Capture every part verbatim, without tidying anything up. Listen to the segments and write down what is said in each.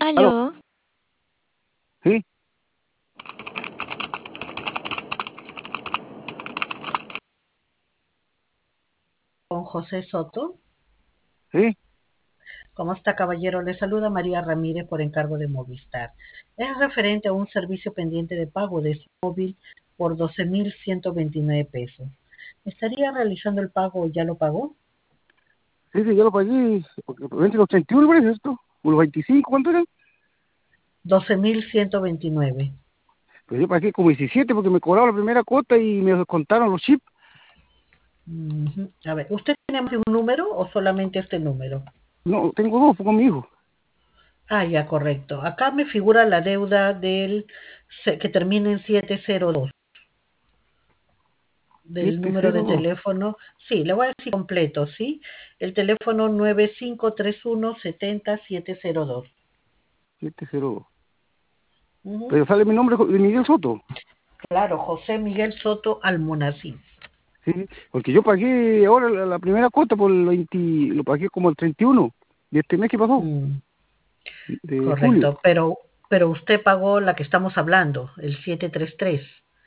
Aló, Aló, sí, Con José Soto. sí, ¿Cómo está, caballero? Le saluda María Ramírez por encargo de Movistar. Es referente a un servicio pendiente de pago de su móvil por doce mil ciento veintinueve pesos. ¿Estaría realizando el pago o ya lo pagó? sí, sí, yo lo pagué, porque vence los treinta y uno, parece esto, o los veinticinco, ¿cuánto eran? doce mil ciento veintinueve. Pues yo pagué como diecisiete porque me cobraron la primera cuota y me descontaron los chips. Ujú. A ver, ¿usted tiene más de un número o solamente este número? No, tengo dos, fue con mi hijo. Ah, ya, correcto. Acá me figura la deuda del se- que termina en setecientos dos. Del número de setecientos dos, teléfono. Sí, le voy a decir completo, ¿sí? El teléfono nueve cinco tres uno siete cero siete cero dos. setecientos dos. Ujú. Pero sale mi nombre de Miguel Soto. Claro, José Miguel Soto Almonacid. Sí, sí, porque yo pagué ahora la, la primera cuota por el veinte, lo pagué como el treinta y uno de este mes que pasó, Mm, de julio. correcto, pero, pero usted pagó la que estamos hablando, el setecientos treinta y tres.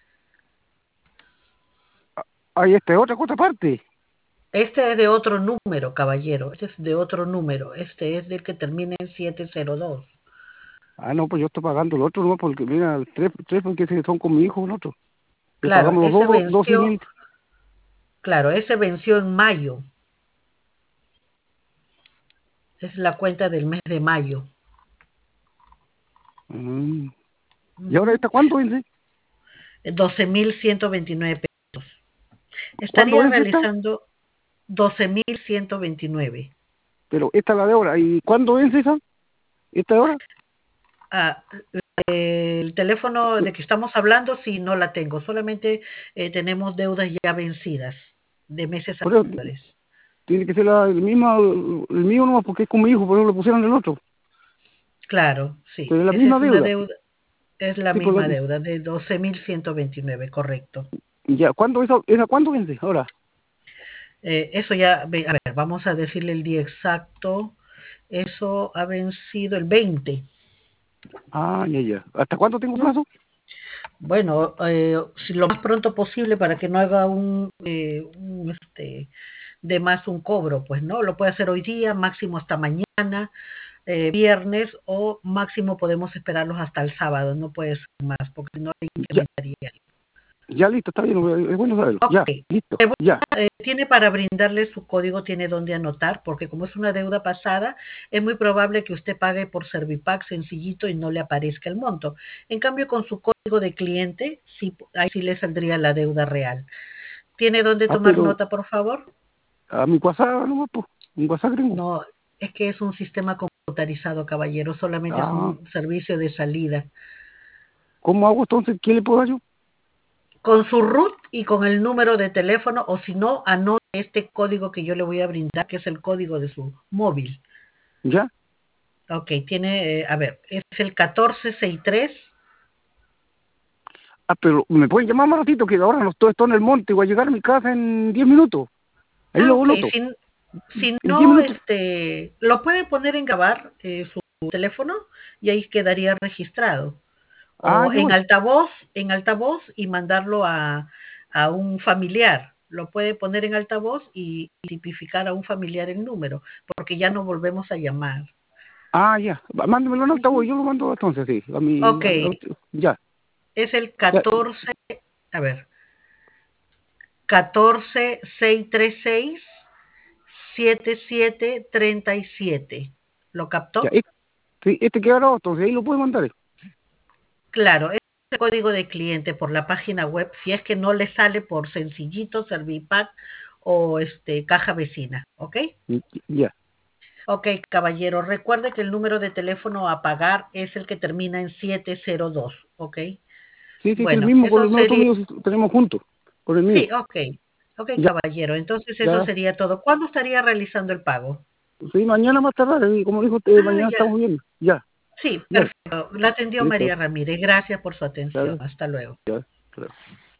Ah, y esta es otra cuota aparte. Este es de otro número, caballero. Este es de otro número. Este es del que termina en setecientos dos. Ah, no, pues yo estoy pagando el otro, no, porque mira, el tres, tres porque ese son con mi hijo, el otro. Le Claro, pagamos los ese dos, do- doce venció, mil. claro, ese venció en mayo. Es la cuenta del mes de mayo. Mm. ¿Y ahora Ujú. esta cuánto vence? doce mil ciento veintinueve pesos. ¿Cuándo Estaría vence esta? realizando doce mil ciento veintinueve. Pero esta es la de ahora. ¿Y cuándo vence esa? ¿Esta de ahora? Ah, el teléfono de que estamos hablando, sí, no la tengo. Solamente eh, tenemos deudas ya vencidas de meses Por eso anteriores. tiene que ser la, el, misma, el mío nomás porque es con mi hijo, por eso le pusieron el otro. Claro, sí. Pero es la Esa misma es una deuda. deuda, es la Sí, por misma lo, deuda de doce mil ciento veintinueve, correcto. ya, ¿cuándo esa, esa cuándo vence? Ahora. Eh, eso ya, ve- a ver, vamos a decirle el día exacto. Eso ha vencido el veinte. Ah, ya, ya. ¿Hasta cuándo tengo ¿No? plazo? Bueno, eh, si lo más pronto posible para que no haga un, eh, un, este, de más un cobro, pues no, lo puede hacer hoy día, máximo hasta mañana, eh, viernes, o máximo podemos esperarlos hasta el sábado, no puede ser más, porque no hay Ya, incrementaría. ya listo, está bien, es bueno saberlo. Ok, Ya, listo, le voy ya. a- eh, tiene para brindarle su código, tiene donde anotar, porque como es una deuda pasada, es muy probable que usted pague por Servipack sencillito y no le aparezca el monto. En cambio, con su código de cliente, sí, ahí sí le saldría la deuda real. ¿Tiene donde Ah, tomar pero nota, por favor? a mi WhatsApp nomás, pues. Un WhatsApp gringo. No, es que es un sistema computarizado, caballero, solamente es Ah, un servicio de salida. ¿cómo hago entonces? ¿Qué le puedo dar yo? Con su root y con el número de teléfono, o si no, anote este código que yo le voy a brindar, que es el código de su móvil. ¿Ya? Ok, tiene, eh, a ver, es el catorce sesenta y tres. Ah, pero me pueden llamar más ratito, que ahora no estoy, estoy en el monte, voy a llegar a mi casa en diez minutos. Ahí Ah, lo ok, noto. si, si En diez no, minutos. este, lo puede poner en grabar eh, su teléfono y ahí quedaría registrado. Ah, O ya en voy. altavoz, en altavoz y mandarlo a, a un familiar. Lo puede poner en altavoz y tipificar a un familiar el número, porque ya no volvemos a llamar. Ah, ya. Va, mándemelo en altavoz, Ujú. yo lo mando entonces, sí. A mi, Ok, a- a- ya. es el Ya. catorce, a ver, catorce seiscientos treinta y seis setenta y siete treinta y siete. ¿Lo Ya. captó? Este, sí, este que ahora, entonces ahí lo puede mandar. Claro, es el código de cliente por la página web, si es que no le sale por Sencillito, Servipack o este caja vecina, ¿ok? Ya. Ok, caballero, recuerde que el número de teléfono a pagar es el que termina en setecientos dos, ¿ok? Sí, sí, que el Bueno, mismo con eso el número sería, mío tenemos juntos. Con el mío. sí, ok, ok, Ya, caballero, entonces eso ya. sería todo. ¿Cuándo estaría realizando el pago? Sí, mañana más tarde, y como dijo usted, Ah, mañana ya, estamos bien. Ya, sí, ya. perfecto. La atendió Listo. María Ramírez. Gracias por su Ya, atención. Hasta luego. ya. Claro.